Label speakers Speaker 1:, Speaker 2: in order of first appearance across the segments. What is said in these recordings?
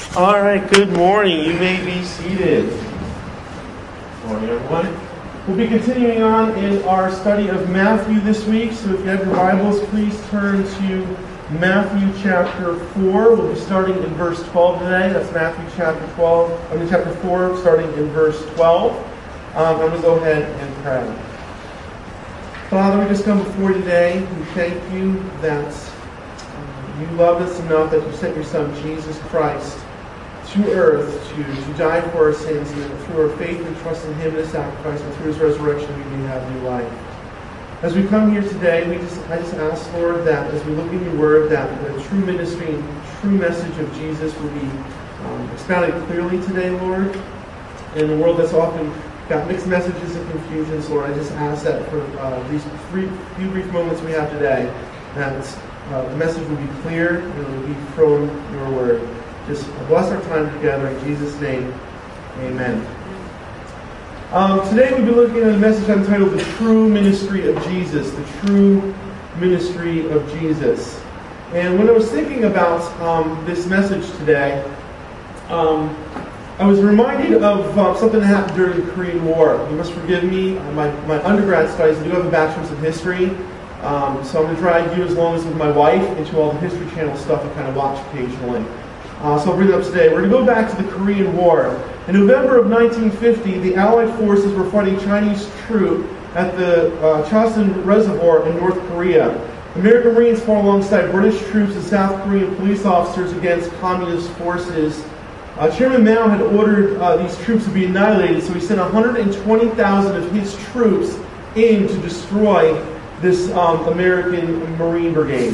Speaker 1: All right, good morning. You may be seated. Good morning, everyone. We'll be continuing on in our study of Matthew this week. So if you have your Bibles, please turn to Matthew chapter 4. We'll be starting in verse 12 today. That's Matthew chapter 4, starting in verse 12. I'm going to go ahead and pray. Father, we just come before you today. We thank you that you loved us enough that you sent your Son, Jesus Christ, to earth to die for our sins, and that through our faith and trust in him and his sacrifice, and through his resurrection, we may have new life. As we come here today, I just ask, Lord, that as we look in your word, that the true ministry and true message of Jesus will be expounded clearly today, Lord. In a world that's often got mixed messages and confusions, Lord, I just ask that for these few brief moments we have today, that the message will be clear and it will be from your word. Just bless our time together in Jesus' name. Amen. Today we'll be looking at a message entitled The True Ministry of Jesus. The True Ministry of Jesus. And when I was thinking about this message today, I was reminded of something that happened during the Korean War. You must forgive me. My undergrad studies, I do have a bachelor's in history. So I'm going to drag you, as long as with my wife, into all the History Channel stuff I kind of watch occasionally. So I'll bring it up today. We're going to go back to the Korean War. In November of 1950, the Allied forces were fighting Chinese troops at the Chosin Reservoir in North Korea. American Marines fought alongside British troops and South Korean police officers against communist forces. Chairman Mao had ordered these troops to be annihilated, so he sent 120,000 of his troops in to destroy this American Marine Brigade.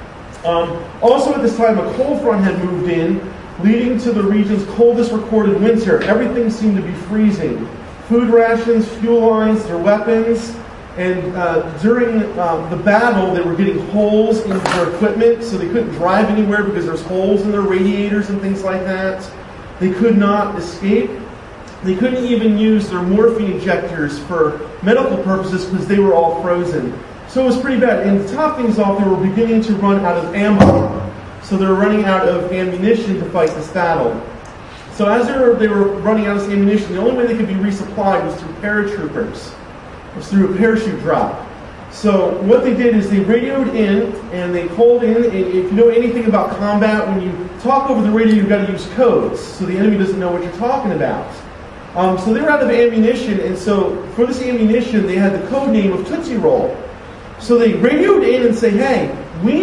Speaker 1: Also at this time, a cold front had moved in, leading to the region's coldest recorded winter. Everything seemed to be freezing. Food rations, fuel lines, their weapons, and during the battle, they were getting holes in their equipment, so they couldn't drive anywhere because there's holes in their radiators and things like that. They could not escape. They couldn't even use their morphine injectors for medical purposes because they were all frozen. So it was pretty bad. And to top things off, they were beginning to run out of ammo. So they were running out of ammunition to fight this battle. So as they were running out of ammunition, the only way they could be resupplied was through paratroopers. It was through a parachute drop. So what they did is they radioed in, and they called in. And if you know anything about combat, when you talk over the radio, you've got to use codes, so the enemy doesn't know what you're talking about. So they were out of ammunition, and so for this ammunition, they had the code name of Tootsie Roll. So they radioed in and say, hey, we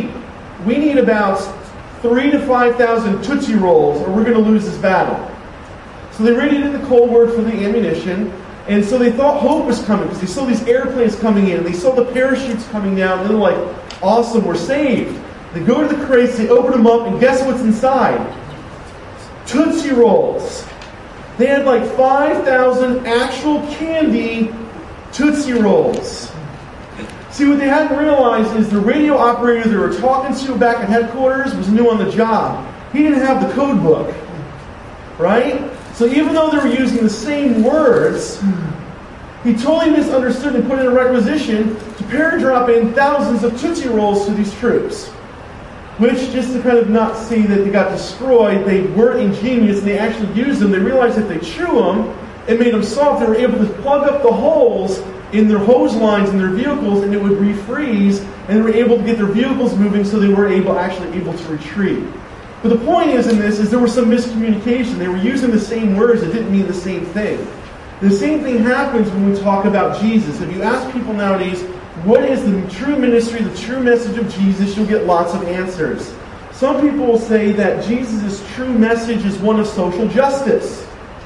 Speaker 1: need about 3,000 to 5,000 Tootsie Rolls, or we're going to lose this battle. So they radioed in the code word for the ammunition, and so they thought hope was coming, because they saw these airplanes coming in, and they saw the parachutes coming down, and they're like, awesome, we're saved. They go to the crates, they open them up, and guess what's inside? Tootsie Rolls. They had like 5,000 actual candy Tootsie Rolls. See, what they hadn't realized is the radio operator they were talking to back at headquarters was new on the job. He didn't have the code book, right? So even though they were using the same words, he totally misunderstood and put in a requisition to paradrop in thousands of Tootsie Rolls to these troops. Which, just to kind of not see that they got destroyed, they were ingenious and they actually used them. They realized if they chew them, it made them soft. They were able to plug up the holes in their hose lines in their vehicles, and it would refreeze, and they were able to get their vehicles moving, so they were actually able to retreat. But the point is there was some miscommunication. They were using the same words that didn't mean the same thing. The same thing happens when we talk about Jesus. If you ask people nowadays, what is the true ministry, the true message of Jesus, you'll get lots of answers. Some people will say that Jesus' true message is one of social justice.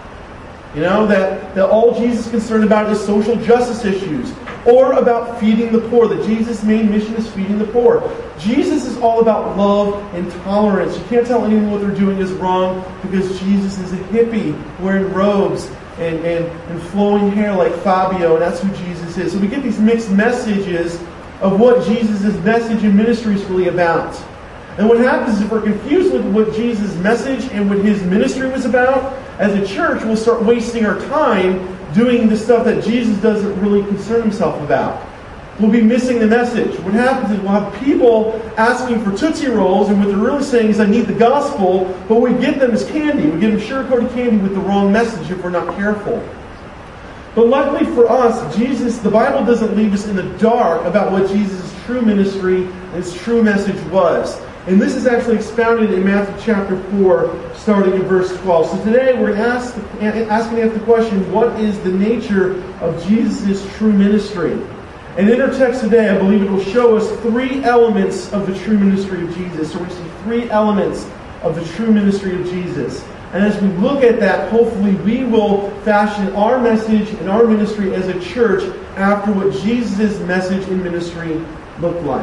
Speaker 1: You know, that all Jesus is concerned about is social justice issues. Or about feeding the poor. That Jesus' main mission is feeding the poor. Jesus is all about love and tolerance. You can't tell anyone what they're doing is wrong because Jesus is a hippie wearing robes and flowing hair like Fabio, and that's who Jesus is. So we get these mixed messages of what Jesus' message and ministry is really about. And what happens is if we're confused with what Jesus' message and what his ministry was about, as a church, we'll start wasting our time doing the stuff that Jesus doesn't really concern himself about. we'll be missing the message. What happens is we'll have people asking for Tootsie Rolls, and what they're really saying is, I need the gospel, but what we give them is candy. We give them sugar-coated candy with the wrong message if we're not careful. But luckily for us, the Bible doesn't leave us in the dark about what Jesus' true ministry and his true message was. And this is actually expounded in Matthew chapter 4, starting in verse 12. So today we're asking the question, what is the nature of Jesus' true ministry? And in our text today, I believe it will show us three elements of the true ministry of Jesus. So we see three elements of the true ministry of Jesus. And as we look at that, hopefully we will fashion our message and our ministry as a church after what Jesus' message and ministry looked like.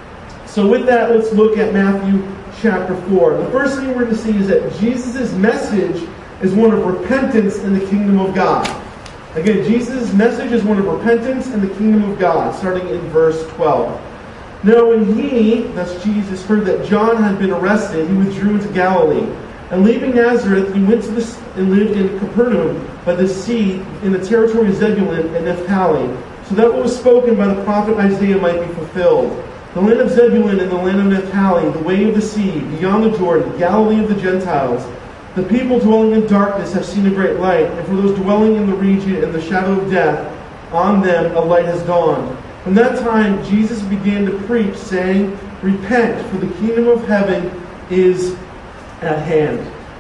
Speaker 1: So with that, let's look at Matthew chapter 4. The first thing we're going to see is that Jesus' message is one of repentance in the kingdom of God. Again, Jesus' message is one of repentance in the kingdom of God, starting in verse 12. Now when he, that's Jesus, heard that John had been arrested, he withdrew into Galilee. And leaving Nazareth, he went and lived in Capernaum by the sea in the territory of Zebulun and Naphtali, so that what was spoken by the prophet Isaiah might be fulfilled. The land of Zebulun and the land of Naphtali, the way of the sea, beyond the Jordan, Galilee of the Gentiles. The people dwelling in darkness have seen a great light, and for those dwelling in the region and the shadow of death, on them a light has dawned. From that time Jesus began to preach, saying, Repent, for the kingdom of heaven is at hand.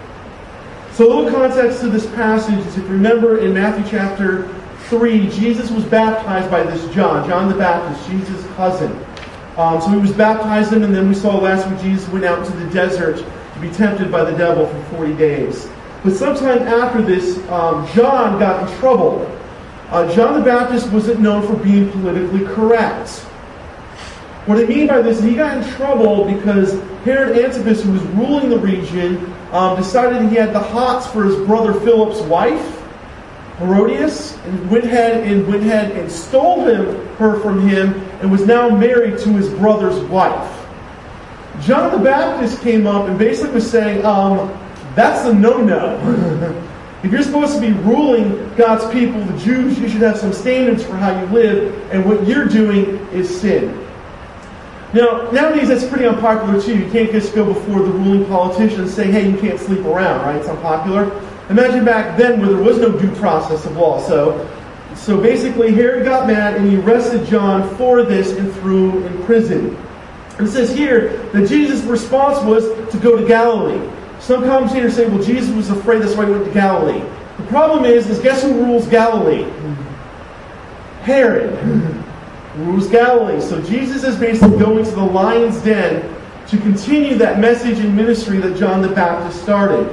Speaker 1: So a little context to this passage is, if you remember in Matthew chapter 3, Jesus was baptized by this John the Baptist, Jesus' cousin. So he was baptizing, and then we saw last week Jesus went out into the desert to be tempted by the devil for 40 days. But sometime after this, John got in trouble. John the Baptist wasn't known for being politically correct. What I mean by this is he got in trouble because Herod Antipas, who was ruling the region, decided he had the hots for his brother Philip's wife, Herodias, and went ahead and stole her from him and was now married to his brother's wife. John the Baptist came up and basically was saying, that's a no-no. If you're supposed to be ruling God's people, the Jews, you should have some standards for how you live, and what you're doing is sin. Now, nowadays that's pretty unpopular too. You can't just go before the ruling politician and say, hey, you can't sleep around, right? It's unpopular. Imagine back then where there was no due process of law. So basically Herod got mad and he arrested John for this and threw him in prison. And it says here that Jesus' response was to go to Galilee. Some commentators say, well, Jesus was afraid, that's why he went to Galilee. The problem is guess who rules Galilee? Herod rules Galilee. So Jesus is basically going to the lion's den to continue that message and ministry that John the Baptist started.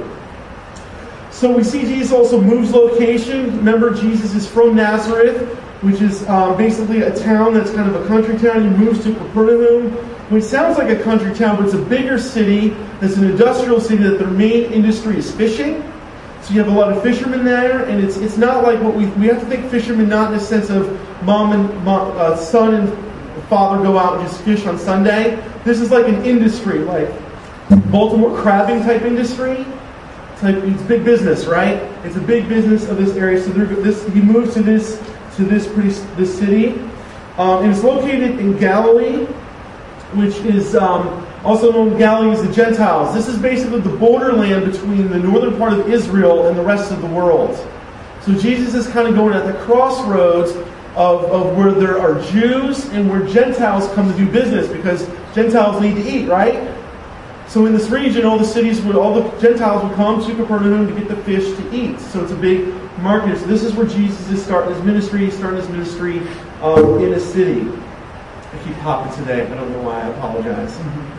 Speaker 1: So we see Jesus also moves location. Remember, Jesus is from Nazareth, which is basically a town that's kind of a country town. He moves to Capernaum, which sounds like a country town, but it's a bigger city. It's an industrial city that their main industry is fishing. So you have a lot of fishermen there, and it's not like what we have to think fishermen not in the sense of son and father go out and just fish on Sunday. This is like an industry, like Baltimore crabbing type industry. It's big business, right? It's a big business of this area. So he moves to this city, and it's located in Galilee, which is also known as Galilee as the Gentiles. This is basically the borderland between the northern part of Israel and the rest of the world. So Jesus is kind of going at the crossroads of where there are Jews and where Gentiles come to do business, because Gentiles need to eat, right? So in this region, all the Gentiles would come to Capernaum to get the fish to eat. So it's a big market. So this is where Jesus is starting his ministry. He's starting his ministry in a city. I keep hopping today. I don't know why. I apologize.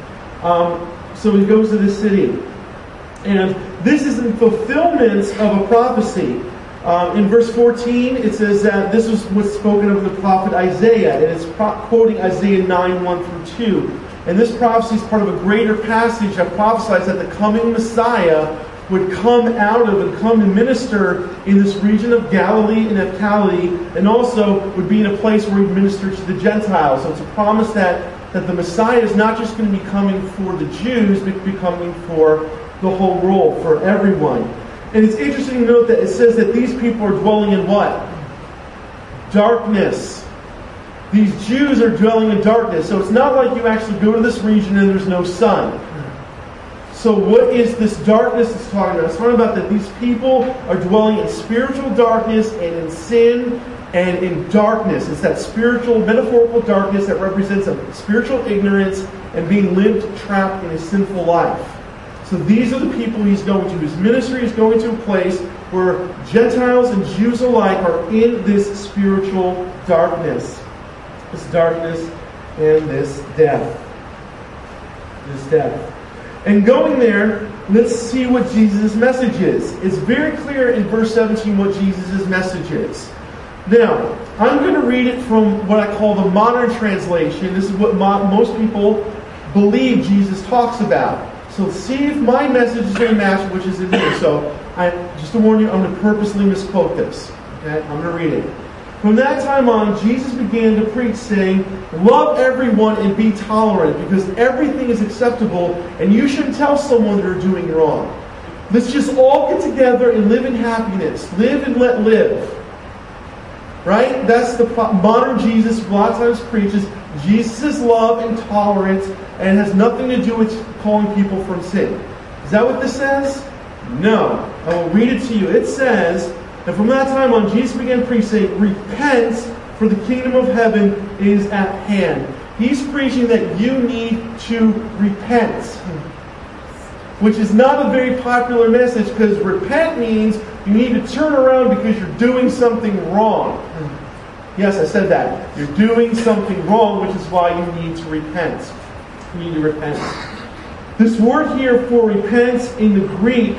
Speaker 1: So he goes to this city. And this is in fulfillment of a prophecy. In verse 14, it says that this was what's spoken of in the prophet Isaiah. And it's quoting Isaiah 9:1-2. And this prophecy is part of a greater passage that prophesies that the coming Messiah would come out of and come and minister in this region of Galilee and Naphtali, and also would be in a place where he ministered to the Gentiles. So it's a promise that the Messiah is not just going to be coming for the Jews, but be coming for the whole world, for everyone. And it's interesting to note that it says that these people are dwelling in what? Darkness. these Jews are dwelling in darkness. So it's not like you actually go to this region and there's no sun. So what is this darkness it's talking about? It's talking about that these people are dwelling in spiritual darkness and in sin and in darkness. It's that spiritual, metaphorical darkness that represents a spiritual ignorance and being lived trapped in a sinful life. So these are the people he's going to. His ministry is going to a place where Gentiles and Jews alike are in this spiritual darkness. This darkness and this death. This death. And going there, let's see what Jesus' message is. It's very clear in verse 17 what Jesus' message is. Now, I'm going to read it from what I call the modern translation. This is what most people believe Jesus talks about. So see if my message is going to match which is in here. So just to warn you, I'm going to purposely misquote this. Okay? I'm going to read it. From that time on, Jesus began to preach, saying, "Love everyone and be tolerant, because everything is acceptable, and you shouldn't tell someone they're doing wrong. Let's just all get together and live in happiness. Live and let live." Right? That's the modern Jesus a lot of times preaches. Jesus is love and tolerance and has nothing to do with calling people from sin. Is that what this says? No. I will read it to you. It says, "And from that time on, Jesus began preaching, saying, 'Repent, for the kingdom of heaven is at hand.'" He's preaching that you need to repent. Which is not a very popular message, because repent means you need to turn around because you're doing something wrong. Yes, I said that. You're doing something wrong, which is why you need to repent. You need to repent. This word here for repent in the Greek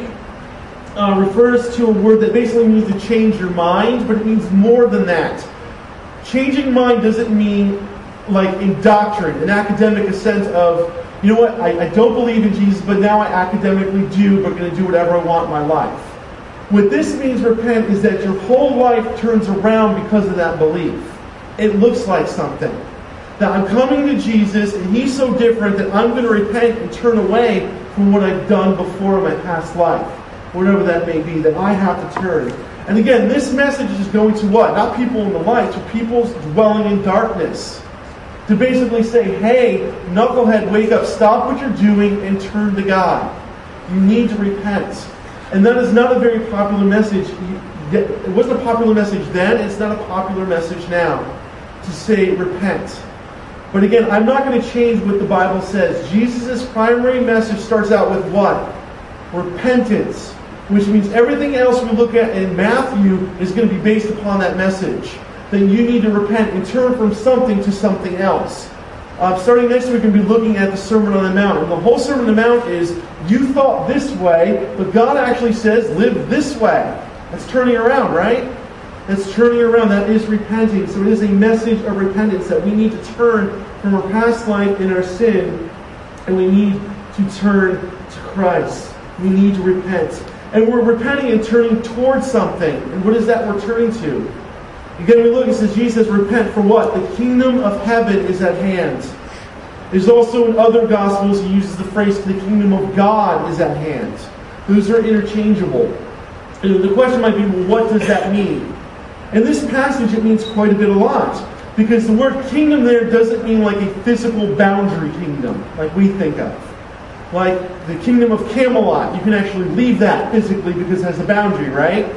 Speaker 1: refers to a word that basically means to change your mind, but it means more than that. Changing mind doesn't mean like in doctrine, an academic sense of, you know what, I don't believe in Jesus, but now I academically do, but I'm going to do whatever I want in my life. What this means, repent, is that your whole life turns around because of that belief. It looks like something. That I'm coming to Jesus, and He's so different that I'm going to repent and turn away from what I've done before in my past life. Whatever that may be, that I have to turn. And again, this message is going to what? Not people in the light, to people dwelling in darkness. To basically say, hey, knucklehead, wake up, stop what you're doing, and turn to God. You need to repent. And that is not a very popular message. It wasn't a popular message then, it's not a popular message now. To say, repent. But again, I'm not going to change what the Bible says. Jesus' primary message starts out with what? Repentance. Which means everything else we look at in Matthew is going to be based upon that message. That you need to repent and turn from something to something else. Starting next week, we're going to be looking at the Sermon on the Mount. And the whole Sermon on the Mount is, you thought this way, but God actually says, live this way. That's turning around, right? That's turning around. That is repenting. So it is a message of repentance that we need to turn from our past life in our sin, and we need to turn to Christ. We need to repent. And we're repenting and turning towards something. And what is that we're turning to? Again, we look, it says, Jesus says, repent for what? The kingdom of heaven is at hand. There's also in other Gospels, he uses the phrase, the kingdom of God is at hand. Those are interchangeable. And the question might be, well, what does that mean? In this passage, it means quite a lot. Because the word kingdom there doesn't mean like a physical boundary kingdom, like we think of. Like the kingdom of Camelot, you can actually leave that physically because it has a boundary, right?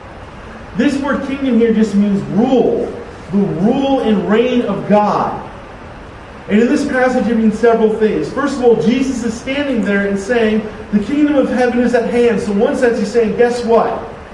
Speaker 1: This word kingdom here just means rule. The rule and reign of God. And in this passage it means several things. First of all, Jesus is standing there and saying, the kingdom of heaven is at hand. So in one sense he's saying, guess what?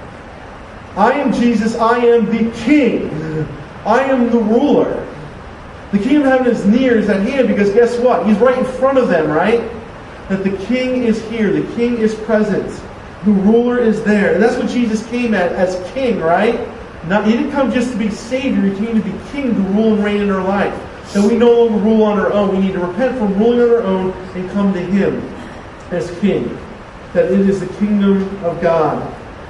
Speaker 1: I am Jesus, I am the king. I am the ruler. The kingdom of heaven is near, is at hand, because guess what? He's right in front of them, right? That the king is here, the king is present. The ruler is there. And that's what Jesus came at as king, right? He didn't come just to be Savior. He came to be king, to rule and reign in our life. That we no longer rule on our own. We need to repent from ruling on our own and come to Him as king. That it is the kingdom of God.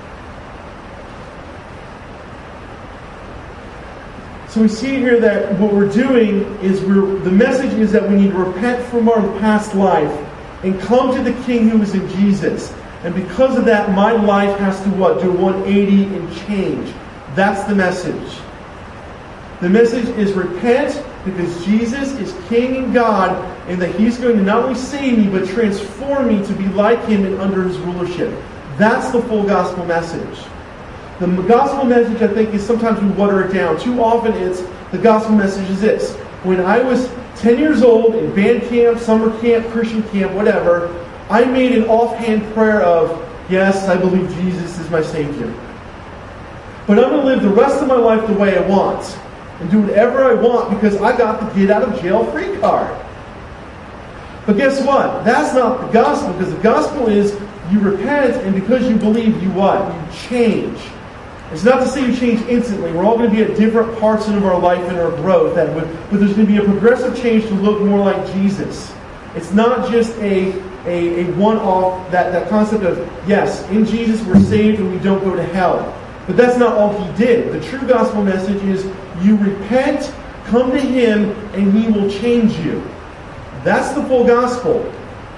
Speaker 1: So we see here that what we're doing is the message is that we need to repent from our past life and come to the King who is in Jesus. And because of that, my life has to what? Do 180 and change. That's the message. The message is repent because Jesus is King and God, and that He's going to not only save me, but transform me to be like Him and under His rulership. That's the full gospel message. The gospel message, I think, is sometimes we water it down. Too often it's, the gospel message is this. When I was 10 years old in band camp, summer camp, Christian camp, whatever, I made an offhand prayer of, yes, I believe Jesus is my Savior. But I'm going to live the rest of my life the way I want and do whatever I want because I got the get out of jail free card. But guess what? That's not the gospel, because the gospel is you repent, and because you believe, you what? You change. It's not to say you change instantly. We're all going to be at different parts of our life and our growth, but there's going to be a progressive change to look more like Jesus. It's not just a one-off, that concept of, yes, in Jesus we're saved and we don't go to hell. But that's not all He did. The true gospel message is you repent, come to Him, and He will change you. That's the full gospel.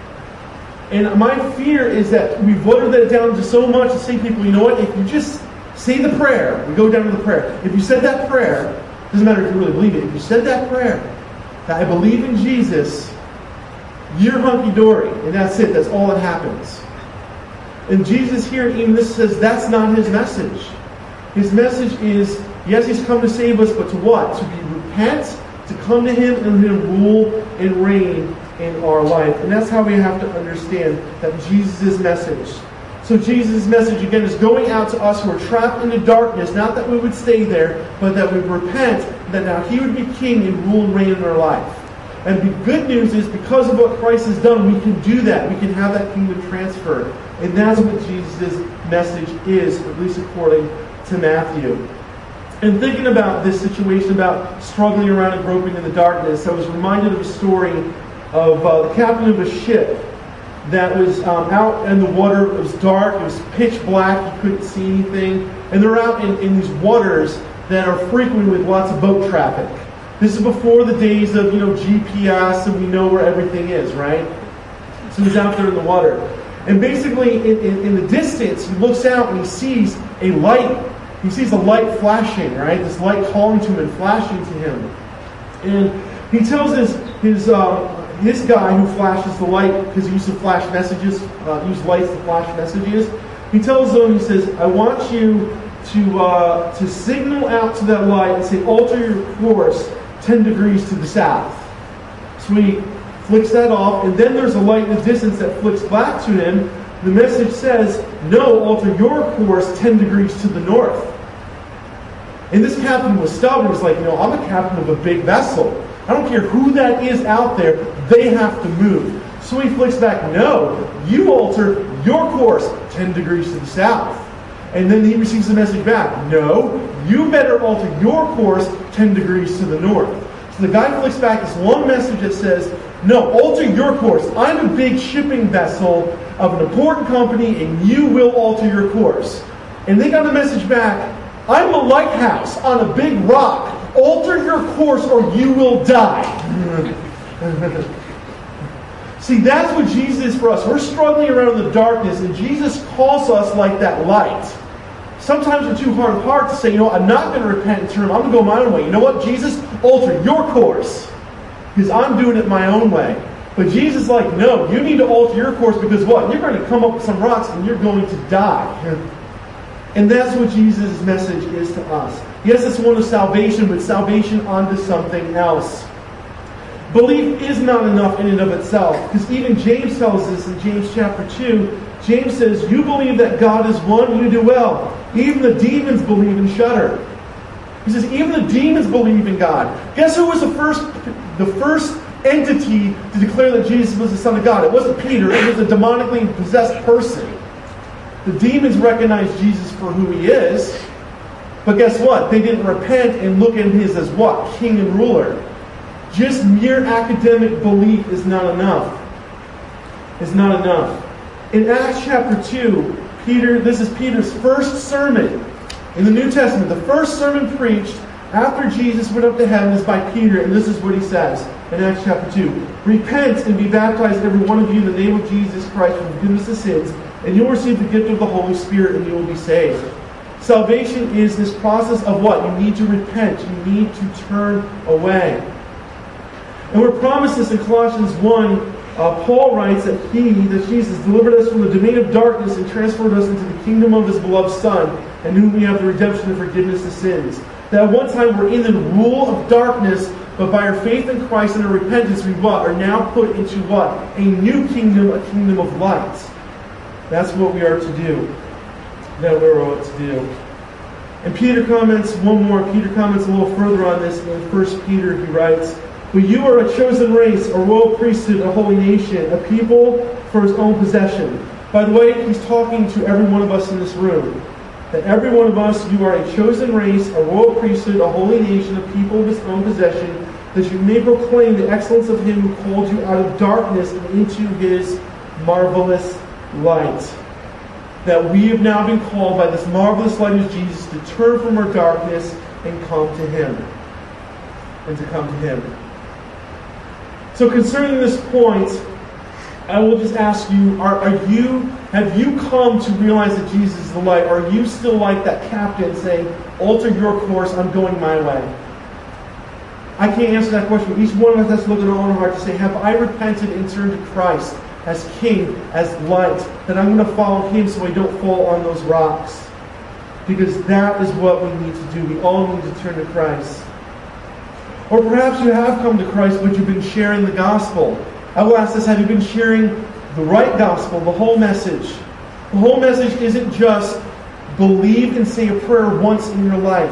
Speaker 1: And my fear is that we've watered that down to so much to say to people, you know what, if you just say the prayer, we go down to the prayer. If you said that prayer, doesn't matter if you really believe it, if you said that prayer, that I believe in Jesus, you're hunky-dory, and that's it, that's all that happens. And Jesus here, even this says that's not His message. His message is, yes, He's come to save us, but to what? To repent, to come to Him and Him rule and reign in our life. And that's how we have to understand that Jesus' message. So Jesus' message, again, is going out to us who are trapped in the darkness, not that we would stay there, but that we repent, that now He would be King and rule and reign in our life. And the good news is, because of what Christ has done, we can do that. We can have that kingdom transferred. And that's what Jesus' message is, at least according to Matthew. And thinking about this situation, about struggling around and groping in the darkness, I was reminded of a story of the captain of a ship that was out in the water. It was dark, it was pitch black, you couldn't see anything. And they're out in these waters that are frequented with lots of boat traffic. This is before the days of, GPS, and we know where everything is, right? So he's out there in the water. And basically, in the distance, he looks out and he sees a light. He sees a light flashing, right? This light calling to him and flashing to him. And he tells his guy who flashes the light, because he used to flash messages, use lights to flash messages. He tells them, he says, I want you to signal out to that light and say, alter your course 10 degrees to the south. So he flicks that off, and then there's a light in the distance that flicks back to him. The message says, no, alter your course 10 degrees to the north. And this captain was stubborn. He's like, I'm a captain of a big vessel. I don't care who that is out there, they have to move. So he flicks back, no, you alter your course 10 degrees to the south. And then he receives the message back, no, you better alter your course 10 degrees to the north. So the guy flicks back this long message that says, no, alter your course. I'm a big shipping vessel of an important company, and you will alter your course. And they got the message back, I'm a lighthouse on a big rock. Alter your course or you will die. See, that's what Jesus is for us. We're struggling around in the darkness, and Jesus calls us like that light. Sometimes we're too hard of heart to say, I'm not going to repent and turn. I'm going to go my own way. You know what, Jesus? Alter your course. Because I'm doing it my own way. But Jesus is like, no, you need to alter your course, because what? You're going to come up with some rocks and you're going to die. And that's what Jesus' message is to us. Yes, it's one of salvation, but salvation onto something else. Belief is not enough in and of itself. Because even James tells us in James chapter 2, James says, you believe that God is one, you do well. Even the demons believe and shudder. He says, even the demons believe in God. Guess who was the first entity to declare that Jesus was the Son of God? It wasn't Peter, it was a demonically possessed person. The demons recognized Jesus for who He is. But guess what? They didn't repent and look at Him as what? King and ruler. Just mere academic belief is not enough. It's not enough. In Acts chapter 2, this is Peter's first sermon in the New Testament. The first sermon preached after Jesus went up to heaven is by Peter, and this is what he says in Acts chapter 2. Repent and be baptized, every one of you, in the name of Jesus Christ for forgiveness of sins, and you will receive the gift of the Holy Spirit, and you will be saved. Salvation is this process of what? You need to repent. You need to turn away. And we're promised this in Colossians 1. Paul writes that Jesus, delivered us from the domain of darkness and transferred us into the kingdom of His beloved Son, and in whom we have the redemption and forgiveness of sins. That at one time we're in the rule of darkness, but by our faith in Christ and our repentance, we are now put into what? A new kingdom, a kingdom of light. That's what we are to do. That we're what to do. And Peter comments one more. Peter comments a little further on this in 1 Peter. He writes, "But you are a chosen race, a royal priesthood, a holy nation, a people for His own possession." By the way, he's talking to every one of us in this room. That every one of us, you are a chosen race, a royal priesthood, a holy nation, a people of His own possession, that you may proclaim the excellence of Him who called you out of darkness and into His marvelous light. That we have now been called by this marvelous light of Jesus to turn from our darkness and come to Him. And to come to Him. So concerning this point, I will just ask you, have you come to realize that Jesus is the light? Or are you still like that captain saying, alter your course, I'm going my way? I can't answer that question. Each one of us has to look in our own heart to say, have I repented and turned to Christ as King, as light, that I'm going to follow Him so I don't fall on those rocks? Because that is what we need to do. We all need to turn to Christ. Or perhaps you have come to Christ, but you've been sharing the gospel. I will ask this, have you been sharing the right gospel, the whole message? The whole message isn't just believe and say a prayer once in your life.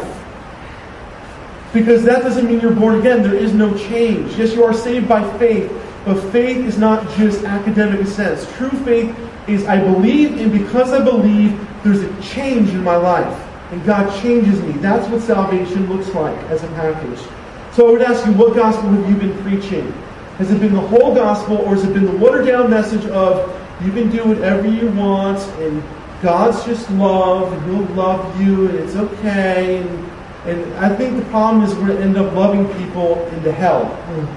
Speaker 1: Because that doesn't mean you're born again. There is no change. Yes, you are saved by faith, but faith is not just academic sense. True faith is I believe, and because I believe, there's a change in my life. And God changes me. That's what salvation looks like as a package. So I would ask you, what gospel have you been preaching? Has it been the whole gospel, or has it been the watered-down message of you can do whatever you want, and God's just love, and He'll love you, and it's okay? And I think the problem is we're going to end up loving people into hell.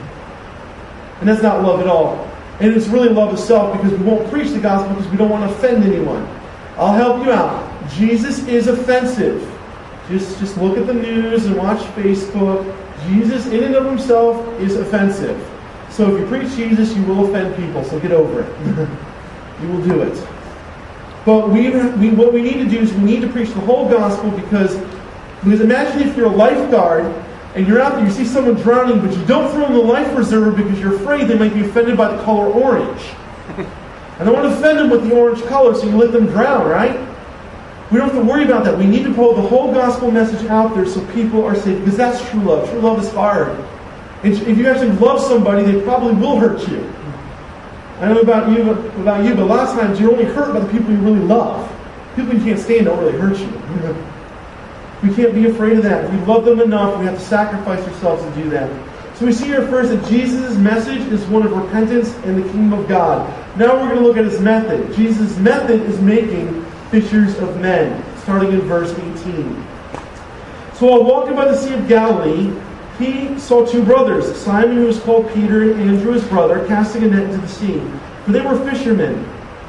Speaker 1: And that's not love at all. And it's really love of self, because we won't preach the gospel because we don't want to offend anyone. I'll help you out. Jesus is offensive. Just look at the news and watch Facebook. Jesus in and of Himself is offensive. So if you preach Jesus, you will offend people, so get over it. You will do it. But what we need to do is we need to preach the whole gospel, because imagine if you're a lifeguard and you're out there, you see someone drowning, but you don't throw them the life preserver because you're afraid they might be offended by the color orange. I don't want to offend them with the orange color, so you let them drown, right? We don't have to worry about that. We need to pull the whole gospel message out there so people are saved, because that's true love. True love is hard. And if you actually love somebody, they probably will hurt you. I don't know about you, but a lot of times you're only hurt by the people you really love. People you can't stand don't really hurt you. We can't be afraid of that. If we love them enough, we have to sacrifice ourselves to do that. So we see here first that Jesus' message is one of repentance and the kingdom of God. Now we're going to look at His method. Jesus' method is making fishers of men, starting in verse 18. So while walking by the Sea of Galilee, He saw two brothers, Simon, who was called Peter, and Andrew, his brother, casting a net into the sea. For they were fishermen.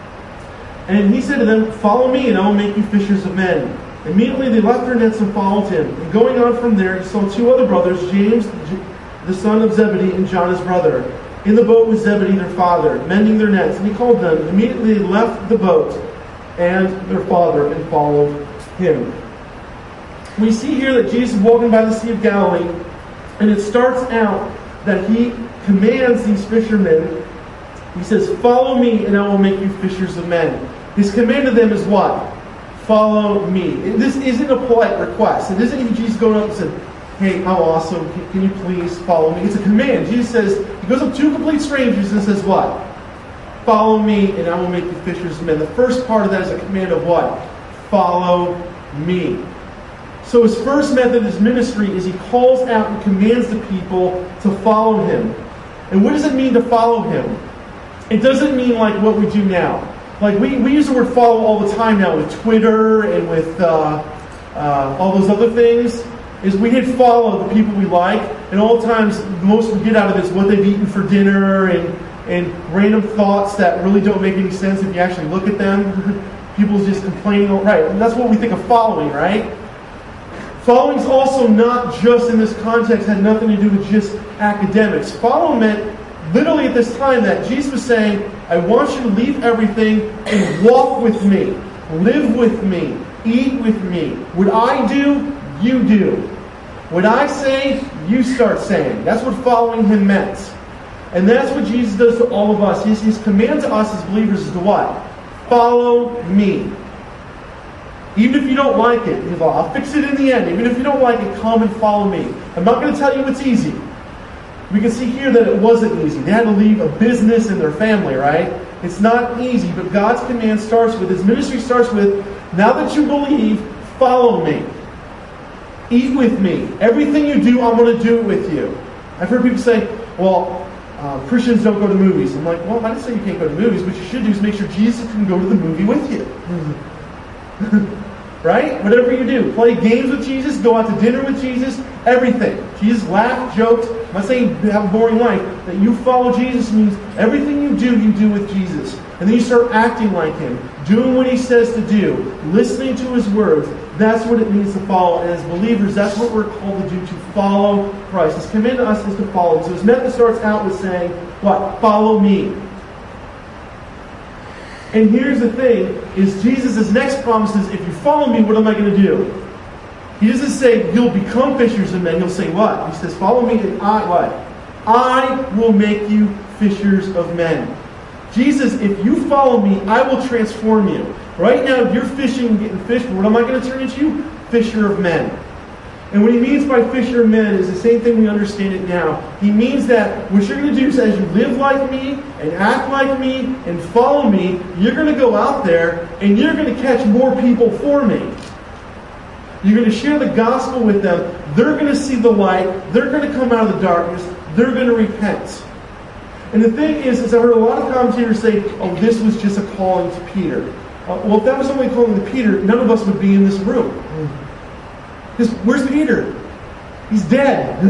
Speaker 1: And He said to them, "Follow me, and I will make you fishers of men." Immediately they left their nets and followed Him. And going on from there, He saw two other brothers, James, the son of Zebedee, and John, his brother, in the boat with Zebedee, their father, mending their nets. And He called them. Immediately they left the boat and their father and followed Him. We see here that Jesus is walking by the Sea of Galilee, and it starts out that He commands these fishermen. He says, "Follow me, and I will make you fishers of men." His command to them is what? Follow me. This isn't a polite request. It isn't even Jesus going up and saying, "Hey, how awesome, can you please follow me?" It's a command. Jesus says, He goes up to two complete strangers and says what? "Follow me, and I will make you fishers of men." The first part of that is a command of what? Follow me. So His first method of His ministry is He calls out and commands the people to follow Him. And what does it mean to follow Him? It doesn't mean like what we do now. Like we use the word follow all the time now with Twitter and with all those other things. Is we hit follow the people we like, and all the times the most we get out of it is what they've eaten for dinner and random thoughts that really don't make any sense if you actually look at them. People's just complaining, right? And that's what we think of following, right? Following is also not just in this context, had nothing to do with just academics. Follow meant literally at this time that Jesus was saying, I want you to leave everything and walk with me, live with me, eat with me. What I do, you do. What I say, you start saying. That's what following him meant. And that's what Jesus does to all of us. His command to us as believers is to what? Follow me. Even if you don't like it, he's like, I'll fix it in the end. Even if you don't like it, come and follow me. I'm not going to tell you it's easy. We can see here that it wasn't easy. They had to leave a business and their family, right? It's not easy, but God's command starts with, his ministry starts with, now that you believe, follow me. Eat with me. Everything you do, I'm going to do it with you. I've heard people say, well, Christians don't go to movies. I'm like, well, I didn't say you can't go to movies. What you should do is make sure Jesus can go to the movie with you. Right? Whatever you do. Play games with Jesus, go out to dinner with Jesus, everything. Jesus laughed, joked. I'm not saying have a boring life. That you follow Jesus means everything you do with Jesus. And then you start acting like him, doing what he says to do, listening to his words. That's what it means to follow. And as believers, that's what we're called to do, to follow Christ. His command to us is to follow him. So his method starts out with saying, what? Follow me. And here's the thing, is Jesus' next promise is, if you follow me, what am I going to do? He doesn't say, you'll become fishers of men. He'll say what? He says, follow me and I, what? I will make you fishers of men. Jesus, if you follow me, I will transform you. Right now, you're fishing and getting fish, but what am I going to turn into you? Fisher of men. And what he means by fisher of men is the same thing we understand it now. He means that what you're going to do is, as you live like me and act like me and follow me, you're going to go out there and you're going to catch more people for me. You're going to share the gospel with them. They're going to see the light. They're going to come out of the darkness. They're going to repent. And the thing is I heard a lot of commentators say, oh, this was just a calling to Peter. Well, if that was only calling to Peter, none of us would be in this room. Because where's Peter? He's dead.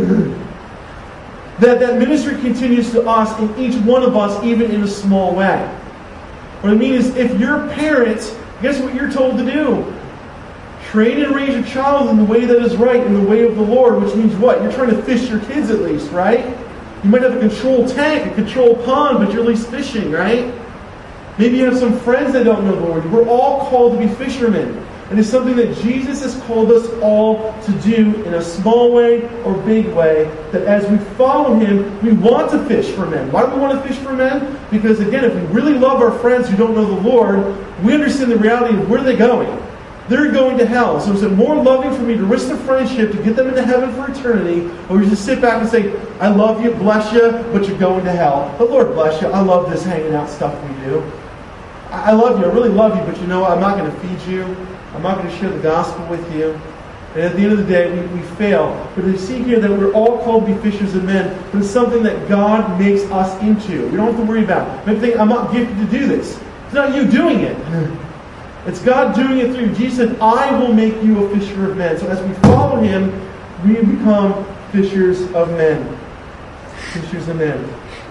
Speaker 1: that ministry continues to us in each one of us, even in a small way. What I mean is, if you're parents, guess what you're told to do? Train and raise your child in the way that is right, in the way of the Lord, which means what? You're trying to fish your kids at least, right? You might have a controlled tank, a controlled pond, but you're at least fishing, right? Maybe you have some friends that don't know the Lord. We're all called to be fishermen. And it's something that Jesus has called us all to do in a small way or big way. That as we follow him, we want to fish for men. Why do we want to fish for men? Because again, if we really love our friends who don't know the Lord, we understand the reality of where they're going. They're going to hell. So is it more loving for me to risk the friendship to get them into heaven for eternity, or just sit back and say, I love you, bless you, but you're going to hell. But Lord bless you, I love this hanging out stuff we do. I love you, I really love you, but you know what? I'm not going to feed you. I'm not going to share the gospel with you. And at the end of the day, we fail. But we see here that we're all called to be fishers of men, but it's something that God makes us into. We don't have to worry about. Maybe think, I'm not gifted to do this. It's not you doing it. It's God doing it through you. Jesus said, I will make you a fisher of men. So as we follow him, we become fishers of men. Fishers of men.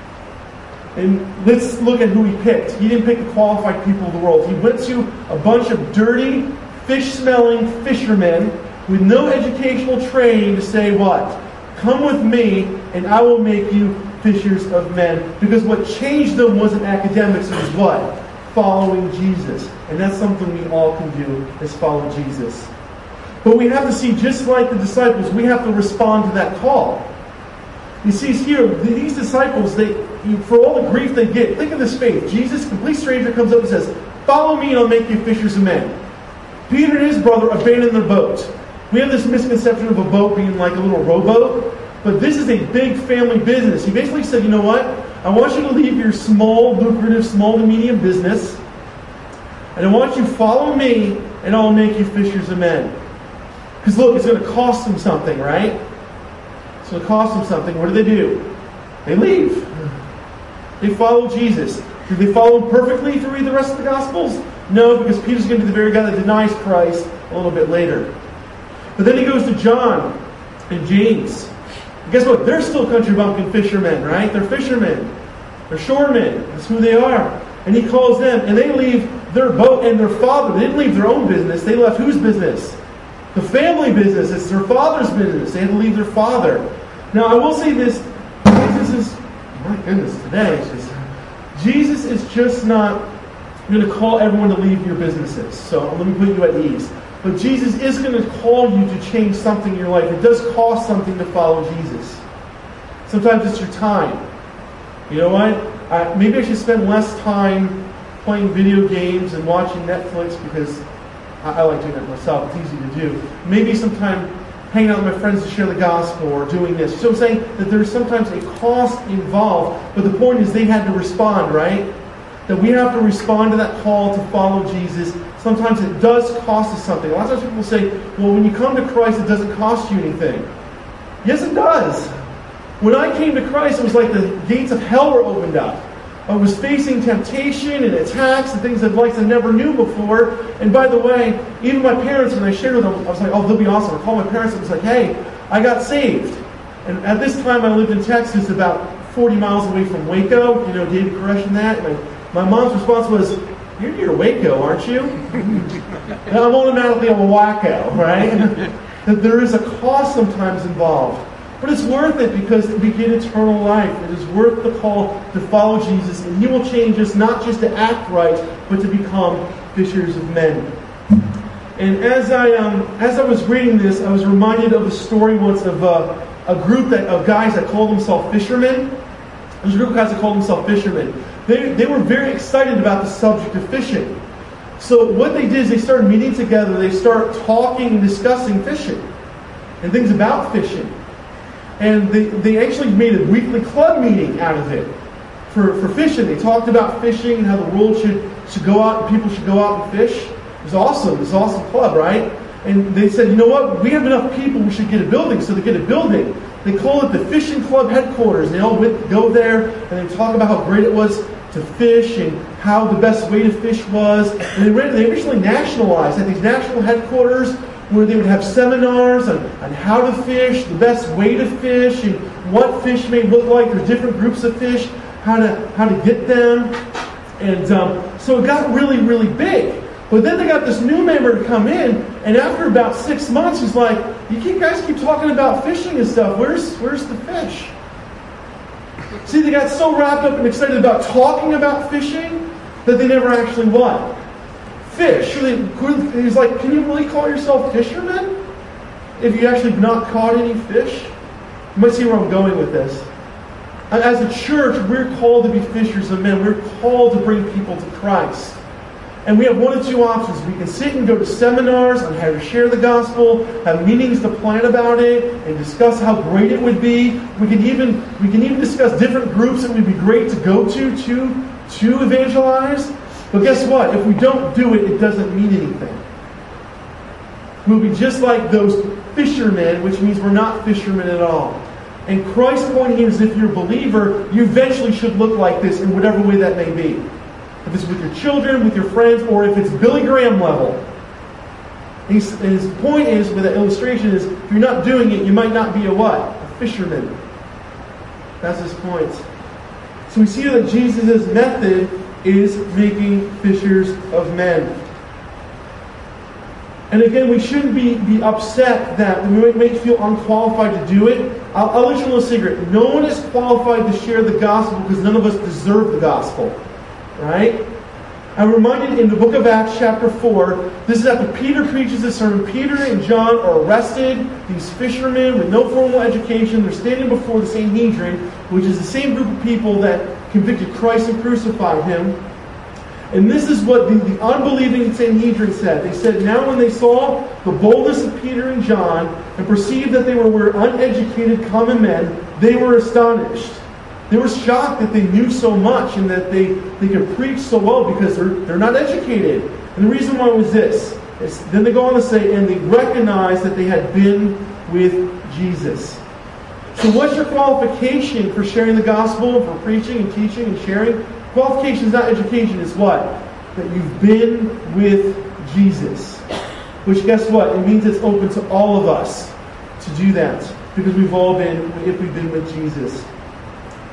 Speaker 1: And let's look at who he picked. He didn't pick the qualified people of the world. He went to a bunch of dirty, fish-smelling fishermen with no educational training to say what? Come with me and I will make you fishers of men. Because what changed them wasn't academics, it was what? Following Jesus. And that's something we all can do, is follow Jesus. But we have to see, just like the disciples, we have to respond to that call. You see here, these disciples, for all the grief they get, think of this faith. Jesus, complete stranger, comes up and says, follow me and I'll make you fishers of men. Peter and his brother abandoned their boat. We have this misconception of a boat being like a little rowboat, but this is a big family business. He basically said, you know what? I want you to leave your small, lucrative, small to medium business, and I want you to follow me and I'll make you fishers of men. Because look, it's going to cost them something, right? It's going to cost them something. What do? They leave. They follow Jesus. Do they follow him perfectly if you read the rest of the Gospels? No, because Peter's going to be the very guy that denies Christ a little bit later. But then he goes to John and James. And guess what? They're still country bumpkin fishermen, right? They're fishermen. They're shoremen. That's who they are. And he calls them, and they leave their boat and their father. They didn't leave their own business. They left whose business? The family business. It's their father's business. They had to leave their father. Now, I will say this. My goodness, today, Jesus is just not going to call everyone to leave your businesses. So let me put you at ease. But Jesus is going to call you to change something in your life. It does cost something to follow Jesus. Sometimes it's your time. You know what? Maybe I should spend less time playing video games and watching Netflix because I like doing that myself. It's easy to do. Maybe some time hanging out with my friends to share the gospel or doing this. So I'm saying that there's sometimes a cost involved, but the point is they had to respond, right? That we have to respond to that call to follow Jesus. Sometimes it does cost us something. A lot of times people say, well, when you come to Christ, it doesn't cost you anything. Yes, it does. When I came to Christ, it was like the gates of hell were opened up. I was facing temptation and attacks and things I never knew before. And by the way, even my parents, when I shared with them, I was like, oh, they'll be awesome. I called my parents and was like, hey, I got saved. And at this time, I lived in Texas, about 40 miles away from Waco. You know, David Koresh and that. My mom's response was, you're near Waco, aren't you? And I'm automatically a wacko, right? That there is a cost sometimes involved. But it's worth it because we get eternal life. It is worth the call to follow Jesus, and He will change us not just to act right, but to become fishers of men. And as I was reading this, I was reminded of a story once of a group of guys that called themselves fishermen. There's a group of guys that called themselves fishermen. They were very excited about the subject of fishing. So what they did is they started meeting together. They started talking and discussing fishing and things about fishing. And they actually made a weekly club meeting out of it for fishing. They talked about fishing and how the world should go out and people should go out and fish. It was awesome. It was an awesome club, right? And they said, you know what? We have enough people. We should get a building. So they get a building. They call it the Fishing Club headquarters. They all go there and they talk about how great it was to fish and how the best way to fish was. And they originally nationalized at these national headquarters where they would have seminars on how to fish, the best way to fish, and what fish may look like. There's different groups of fish, how to get them. And so it got really, really big. But then they got this new member to come in, and after about 6 months, he's like, you guys keep talking about fishing and stuff. Where's the fish? See, they got so wrapped up and excited about talking about fishing that they never actually what? Fish. He's like, can you really call yourself fishermen if you actually have not caught any fish? You might see where I'm going with this. As a church, we're called to be fishers of men. We're called to bring people to Christ. And we have one of two options. We can sit and go to seminars on how to share the gospel, have meetings to plan about it, and discuss how great it would be. We can even discuss different groups that would be great to go to evangelize. But guess what? If we don't do it, it doesn't mean anything. We'll be just like those fishermen, which means we're not fishermen at all. And Christ's point here is if you're a believer, you eventually should look like this in whatever way that may be. If it's with your children, with your friends, or if it's Billy Graham level. And his point is, with that illustration, is if you're not doing it, you might not be a what? A fisherman. That's his point. So we see that Jesus' method is making fishers of men. And again, we shouldn't be upset that we may feel unqualified to do it. I'll let you know a secret. No one is qualified to share the gospel because none of us deserve the gospel. Right? I'm reminded in the book of Acts chapter 4, this is after Peter preaches this sermon. Peter and John are arrested. These fishermen with no formal education, they're standing before the Sanhedrin, which is the same group of people that convicted Christ and crucified Him. And this is what the unbelieving Sanhedrin said. They said, now when they saw the boldness of Peter and John and perceived that they were uneducated common men, they were astonished. They were shocked that they knew so much and that they could preach so well because they're not educated. And the reason why was this. Then they go on to say, and they recognized that they had been with Jesus. So what's your qualification for sharing the gospel, for preaching and teaching and sharing? Qualification is not education, it's what? That you've been with Jesus. Which, guess what? It means it's open to all of us to do that. Because we've all been, if we've been with Jesus.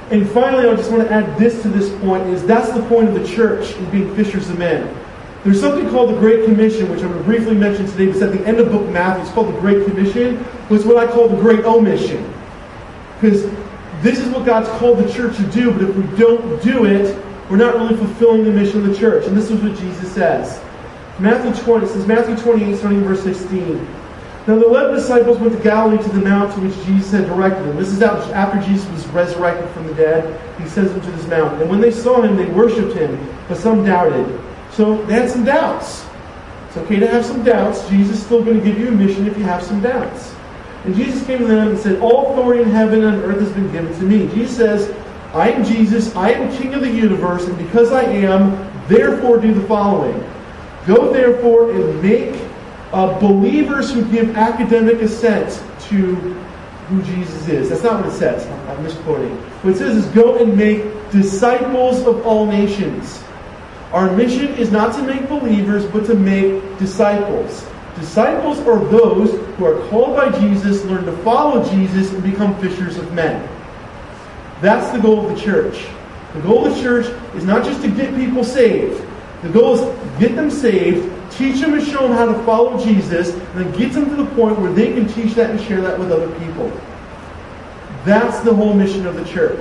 Speaker 1: And finally, I just want to add this to this point, is that's the point of the church, in being fishers of men. There's something called the Great Commission, which I'm going to briefly mention today. It's at the end of the book of Matthew. It's called the Great Commission. It's what I call the Great Omission. Because this is what God's called the church to do, but if we don't do it, we're not really fulfilling the mission of the church. And this is what Jesus says. Matthew 20, it says, Matthew 28, starting in verse 16. Now the 11 disciples went to Galilee to the mount to which Jesus had directed them. This is after Jesus was resurrected from the dead. He sends them to this mount. And when they saw him, they worshipped him, but some doubted. So they had some doubts. It's okay to have some doubts. Jesus is still going to give you a mission if you have some doubts. And Jesus came to them and said, all authority in heaven and earth has been given to me. Jesus says, I am Jesus, I am King of the universe, and because I am, therefore do the following. Go therefore and make believers who give academic assent to who Jesus is. That's not what it says. I'm misquoting. What it says is go and make disciples of all nations. Our mission is not to make believers, but to make disciples. Disciples are those who are called by Jesus, learn to follow Jesus, and become fishers of men. That's the goal of the church. The goal of the church is not just to get people saved. The goal is get them saved, teach them and show them how to follow Jesus, and then get them to the point where they can teach that and share that with other people. That's the whole mission of the church.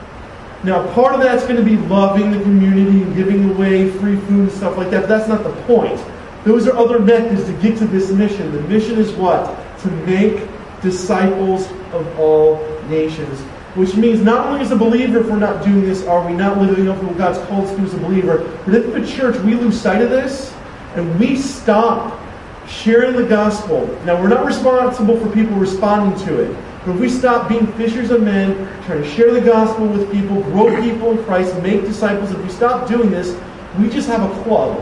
Speaker 1: Now, part of that's going to be loving the community and giving away free food and stuff like that, but that's not the point. Those are other methods to get to this mission. The mission is what? To make disciples of all nations. Which means not only as a believer, if we're not doing this, are we not living up to what God's called us to do as a believer, but if the church, we lose sight of this, and we stop sharing the gospel. Now, we're not responsible for people responding to it. But if we stop being fishers of men, trying to share the gospel with people, grow people in Christ, make disciples, if we stop doing this, we just have a club.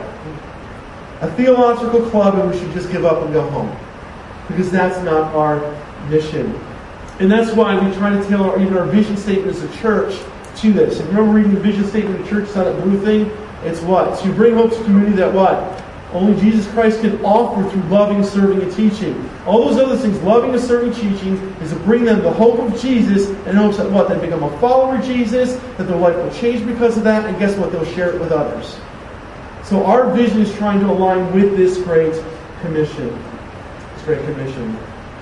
Speaker 1: A theological club, and we should just give up and go home. Because that's not our mission. And that's why we try to tailor even our vision statement as a church to this. If you remember reading the vision statement of the church, it's not a blue thing. It's what? To bring hope to the community that what? Only Jesus Christ can offer through loving, serving, and teaching. All those other things, loving and serving, teaching, is to bring them the hope of Jesus in hopes that what? They become a follower of Jesus, that their life will change because of that, and guess what? They'll share it with others. So our vision is trying to align with this great commission. This great commission.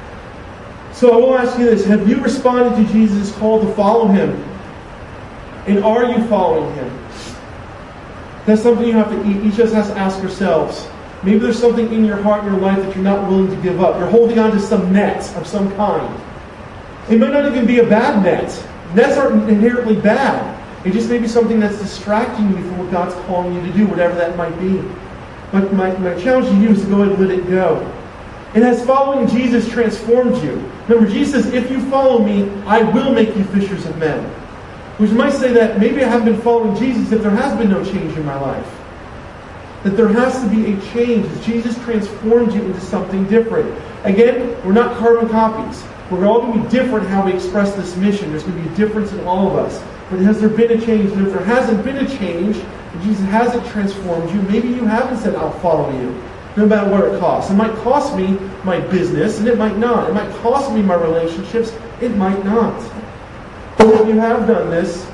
Speaker 1: So I will ask you this. Have you responded to Jesus' call to follow him? And are you following him? That's something you have to each of us has to ask ourselves. Maybe there's something in your heart and your life that you're not willing to give up. You're holding on to some net of some kind. It might not even be a bad net. Nets aren't inherently bad. It just may be something that's distracting you from what God's calling you to do, whatever that might be. But my challenge to you is to go ahead and let it go. And has following Jesus transformed you? Remember, Jesus says, if you follow me, I will make you fishers of men. Which might say that maybe I haven't been following Jesus if there has been no change in my life. That there has to be a change. As Jesus transformed you into something different. Again, we're not carbon copies. We're all going to be different how we express this mission. There's going to be a difference in all of us. But has there been a change? And if there hasn't been a change, and Jesus hasn't transformed you, maybe you haven't said, I'll follow you. No matter what it costs. It might cost me my business, and it might not. It might cost me my relationships. It might not. But if you have done this,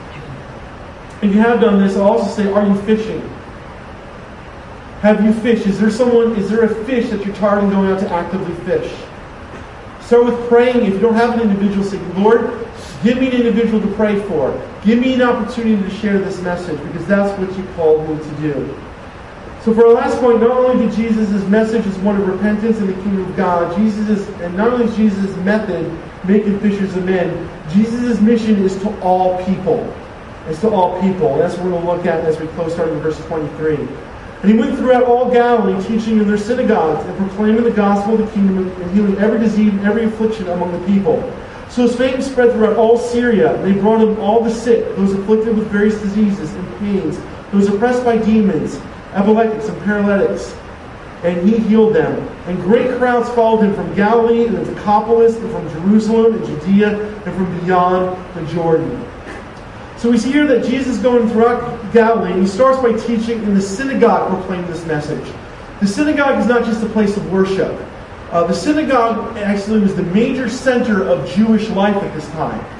Speaker 1: I'll also say, are you fishing? Have you fished? Is there a fish that you're targeting going out to actively fish? Start with praying. If you don't have an individual, say, Lord, give me an individual to pray for. Give me an opportunity to share this message, because that's what you called me to do. So for our last point, not only did Jesus' message is one of repentance in the kingdom of God, and not only is Jesus' method making fishers of men, Jesus' mission is to all people. It's to all people. And that's what we're going to look at as we close, starting in verse 23. And he went throughout all Galilee, teaching in their synagogues and proclaiming the gospel of the kingdom and healing every disease and every affliction among the people. So his fame spread throughout all Syria. They brought him all the sick, those afflicted with various diseases and pains, those oppressed by demons, epileptics and paralytics, and he healed them. And great crowds followed him from Galilee and the Decapolis, and from Jerusalem and Judea, and from beyond the Jordan. So we see here that Jesus is going throughout Galilee, and he starts by teaching in the synagogue, proclaiming this message. The synagogue is not just a place of worship. The synagogue actually was the major center of Jewish life at this time.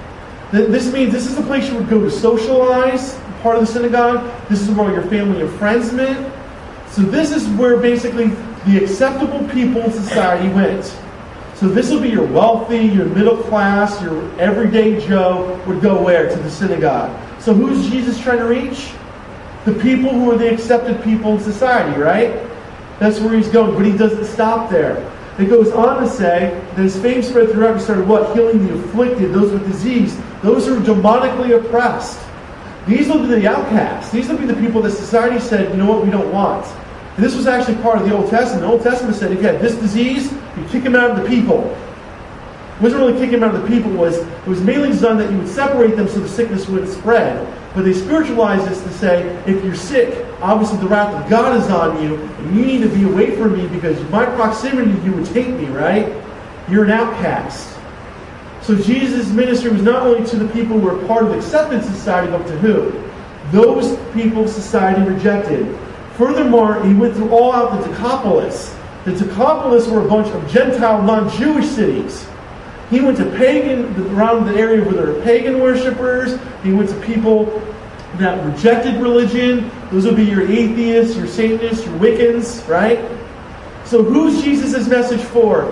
Speaker 1: This means this is the place you would go to socialize, part of the synagogue. This is where all your family and friends met. So this is where basically the acceptable people in society went. So this will be your wealthy, your middle class, your everyday Joe would go where? To the synagogue. So who's Jesus trying to reach? The people who are the accepted people in society, right? That's where he's going. But he doesn't stop there. It goes on to say that his fame spread throughout. He started what? Healing the afflicted, those with disease, those who are demonically oppressed. These will be the outcasts. These will be the people that society said, you know what, we don't want. And this was actually part of the Old Testament. The Old Testament said if you had this disease, you kick him out of the people. It wasn't really kicking him out of the people. It was mainly done that you would separate them so the sickness wouldn't spread. But they spiritualized this to say, if you're sick, obviously the wrath of God is on you, and you need to be away from me because my proximity to you would take me, right? You're an outcast. So Jesus' ministry was not only to the people who were part of the accepted society, but to who? Those people society rejected. Furthermore, he went through all out the Decapolis. The Decapolis were a bunch of Gentile, non-Jewish cities. He went to around the area where there were pagan worshippers. He went to people that rejected religion. Those would be your atheists, your Satanists, your Wiccans, right? So who's Jesus' message for?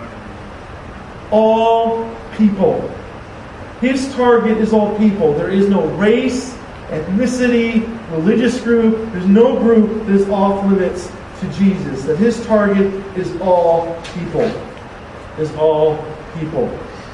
Speaker 1: All people. His target is all people. There is no race, ethnicity, religious group. There's no group that is off limits to Jesus. That his target is all people. Is all people.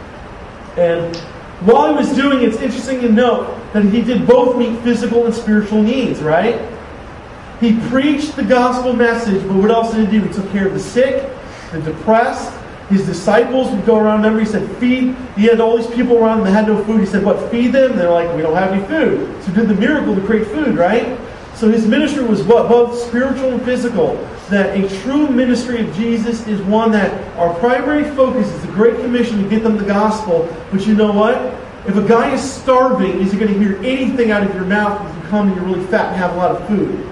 Speaker 1: And while he was doing it, it's interesting to note that he did both meet physical and spiritual needs, right? He preached the gospel message, but what else did he do? He took care of the sick, the depressed. His disciples would go around. Remember, he said, feed. He had all these people around him that had no food. He said, what, feed them? And they're like, we don't have any food. So he did the miracle to create food, right? So his ministry was what? Both spiritual and physical. That a true ministry of Jesus is one that our primary focus is the Great Commission to get them the gospel. But you know what? If a guy is starving, is he going to hear anything out of your mouth if you come and you're really fat and have a lot of food?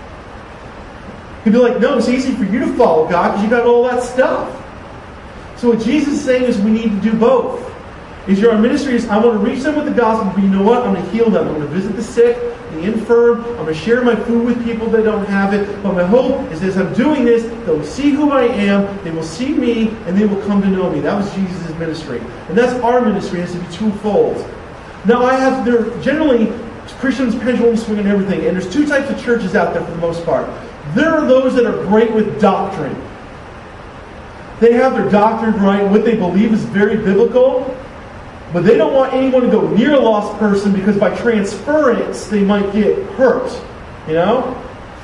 Speaker 1: He'd be like, no, it's easy for you to follow God because you got all that stuff. So what Jesus is saying is we need to do both. Our ministry is, I want to reach them with the gospel, but you know what? I'm going to heal them. I'm going to visit the sick, the infirm. I'm going to share my food with people that don't have it. But my hope is as I'm doing this, they'll see who I am, they will see me, and they will come to know me. That was Jesus' ministry. And that's our ministry. It has to be twofold. Now, generally, Christians pendulum swing and everything, and there's two types of churches out there for the most part. There are those that are great with doctrine. They have their doctrine right. What they believe is very biblical. But they don't want anyone to go near a lost person because by transference they might get hurt. You know?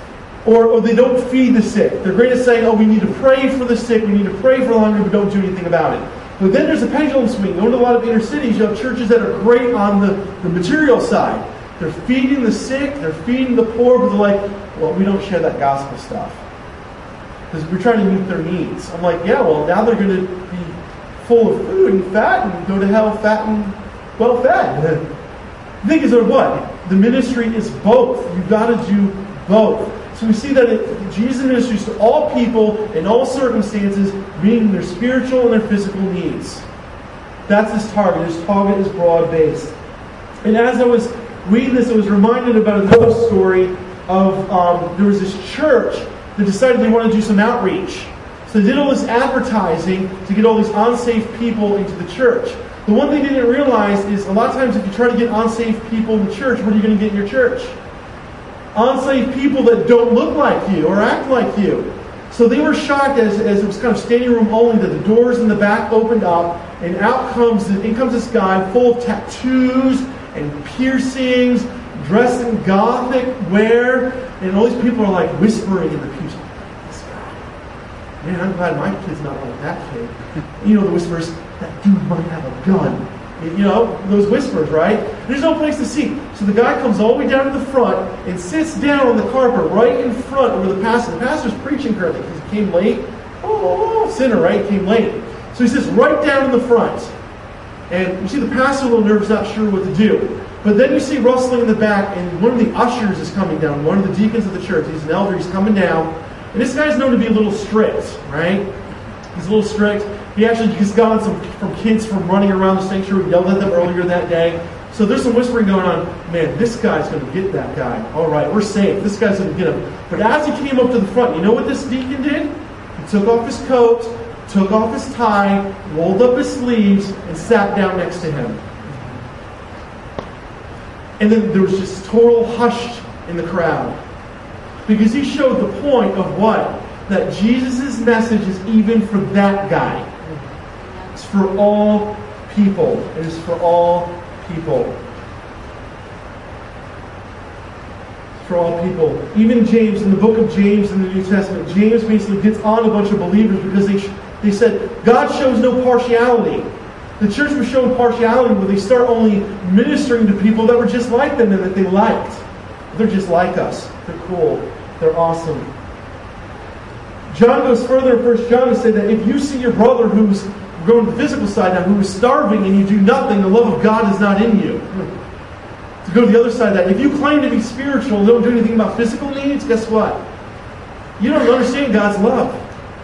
Speaker 1: Or they don't feed the sick. They're great at saying, oh, we need to pray for the sick, we need to pray for the hungry, but don't do anything about it. But then there's a pendulum swing. Going to a lot of inner cities, you have churches that are great on the material side. They're feeding the sick, they're feeding the poor, but they're like, well, we don't share that gospel stuff. Because we're trying to meet their needs. I'm like, yeah, well, now they're going to be full of food and fat and go to hell fat and well fed. The thing is, what? The ministry is both. You've got to do both. So we see that Jesus ministers to all people in all circumstances, meeting their spiritual and their physical needs. That's his target. His target is broad-based. And as I was reading this, I was reminded about another story of there was this church that decided they wanted to do some outreach. So they did all this advertising to get all these unsafe people into the church. The one thing they didn't realize is a lot of times if you try to get unsafe people in the church, what are you going to get in your church? Unsafe people that don't look like you or act like you. So they were shocked as it was kind of standing room only that the doors in the back opened up and in comes this guy full of tattoos and piercings, dressed in gothic wear, and all these people are like whispering in the pews. This guy. Man, I'm glad my kid's not like that kid. You know the whispers, that dude might have a gun. You know, those whispers, right? There's no place to seat. So the guy comes all the way down to the front and sits down on the carpet right in front where the pastor. The pastor's preaching currently because he came late. Sinner, right? He came late. So he sits right down in the front. And you see the pastor a little nervous, not sure what to do. But then you see rustling in the back, and one of the ushers is coming down, one of the deacons of the church. He's an elder, he's coming down. And this guy's known to be a little strict, right? He's a little strict. He actually has gotten some from kids from running around the sanctuary, yelled at them earlier that day. So there's some whispering going on. Man, this guy's going to get that guy. All right, we're safe. This guy's going to get him. But as he came up to the front, you know what this deacon did? He took off his coat, took off his tie, rolled up his sleeves, and sat down next to him. And then there was just total hush in the crowd. Because he showed the point of what? That Jesus' message is even for that guy. It's for all people. It is for all people. For all people. Even James, in the book of James in the New Testament, James basically gets on a bunch of believers because they said, God shows no partiality. The church was showing partiality when they start only ministering to people that were just like them and that they liked. They're just like us. They're cool. They're awesome. John goes further in 1 John to say that if you see your brother who's going to the physical side now, who is starving and you do nothing, the love of God is not in you. To go to the other side of that, if you claim to be spiritual and don't do anything about physical needs, guess what? You don't understand God's love.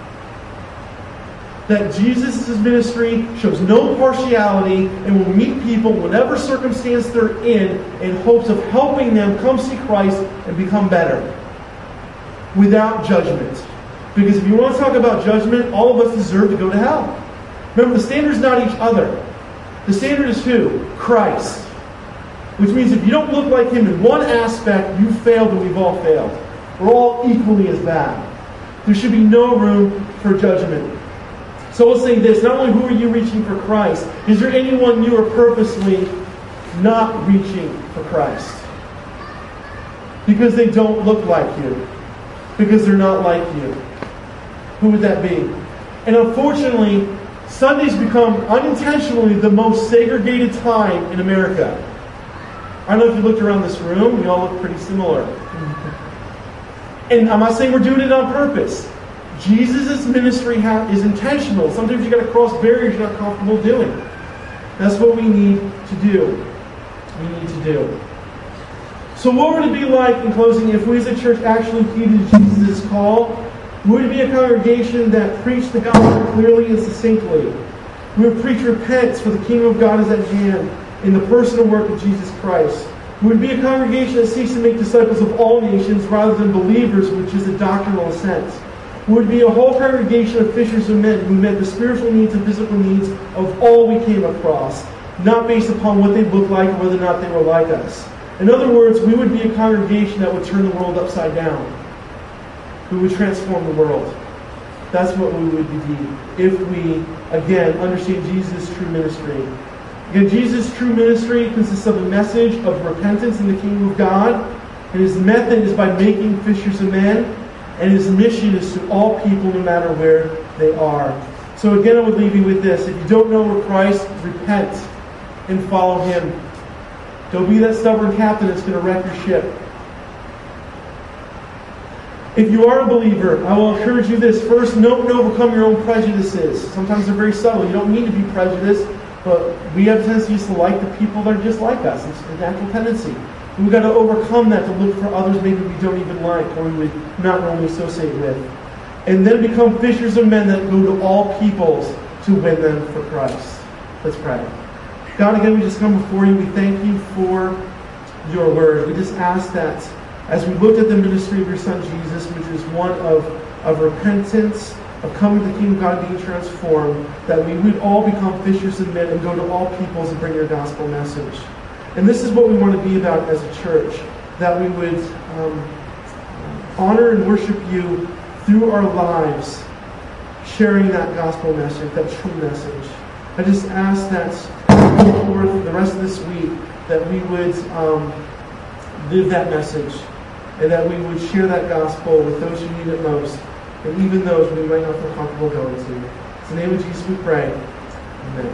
Speaker 1: That Jesus' ministry shows no partiality and will meet people, whatever circumstance they're in hopes of helping them come see Christ and become better. Without judgment. Because if you want to talk about judgment, all of us deserve to go to hell. Remember, the standard is not each other. The standard is who? Christ. Which means if you don't look like Him in one aspect, you failed and we've all failed. We're all equally as bad. There should be no room for judgment. So we'll say this, not only who are you reaching for Christ, is there anyone you are purposely not reaching for Christ? Because they don't look like you. Because they're not like you. Who would that be? And unfortunately, Sundays become unintentionally the most segregated time in America. I don't know if you looked around this room, we all look pretty similar. And I'm not saying we're doing it on purpose. Jesus' ministry is intentional. Sometimes you've got to cross barriers you're not comfortable doing. That's what we need to do. We need to do. So what would it be like, in closing, if we as a church actually heeded Jesus' call? Would it be a congregation that preached the gospel clearly and succinctly? We would preach repentance, for the kingdom of God is at hand, in the personal work of Jesus Christ. We would be a congregation that seeks to make disciples of all nations rather than believers, which is a doctrinal assent. We would be a whole congregation of fishers of men who met the spiritual needs and physical needs of all we came across, not based upon what they looked like or whether or not they were like us. In other words, we would be a congregation that would turn the world upside down. We would transform the world. That's what we would be if we, again, understand Jesus' true ministry. Again, Jesus' true ministry consists of a message of repentance in the kingdom of God, and His method is by making fishers of men, and His mission is to all people no matter where they are. So again, I would leave you with this. If you don't know Christ, repent and follow Him. Don't be that stubborn captain that's going to wreck your ship. If you are a believer, I will encourage you this. First, note and overcome your own prejudices. Sometimes they're very subtle. You don't need to be prejudiced, but we have tendencies to like the people that are just like us. It's a natural tendency. And we've got to overcome that to look for others maybe we don't even like or we would not normally associate with. And then become fishers of men that go to all peoples to win them for Christ. Let's pray. God, again, we just come before you. We thank you for your word. We just ask that as we looked at the ministry of your Son Jesus, which is one of repentance, of coming to the kingdom of God being transformed, that we would all become fishers of men and go to all peoples and bring your gospel message. And this is what we want to be about as a church, that we would honor and worship you through our lives, sharing that gospel message, that true message. I just ask that going forth the rest of this week, that we would live that message, and that we would share that gospel with those who need it most, and even those we might not feel comfortable going to. In the name of Jesus we pray. Amen.